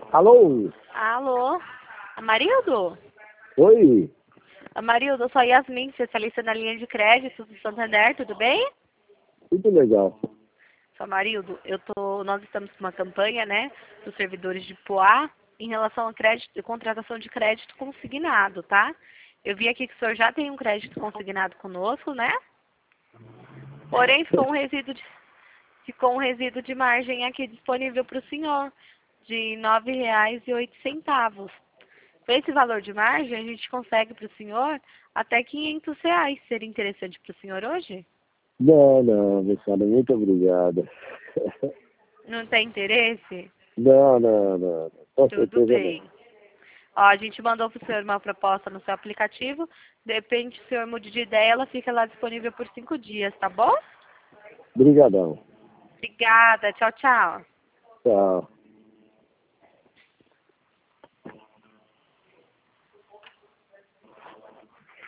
Alô? Alô? Amarildo? Oi? Amarildo, eu sou a Yasmin, especialista na linha de crédito do Santander, tudo bem? Tudo legal. Sou Amarildo, nós estamos com uma campanha, né, dos servidores de Poá em relação a crédito, contratação de crédito consignado, tá? Eu vi aqui que o senhor já tem um crédito consignado conosco, né? Porém, ficou um resíduo de margem aqui disponível para o senhor, de R$ 9,08. Com esse valor de margem, a gente consegue para o senhor até R$ 500. Seria interessante para o senhor hoje? Não, não, moçada, muito obrigado. Não tem interesse? Não, não, não. Com Tudo certeza não. bem. Ó, a gente mandou para o senhor uma proposta no seu aplicativo. De repente, o senhor mude de ideia, ela fica lá disponível por 5 dias, tá bom? Obrigadão. Obrigada. Tchau, tchau. Tchau.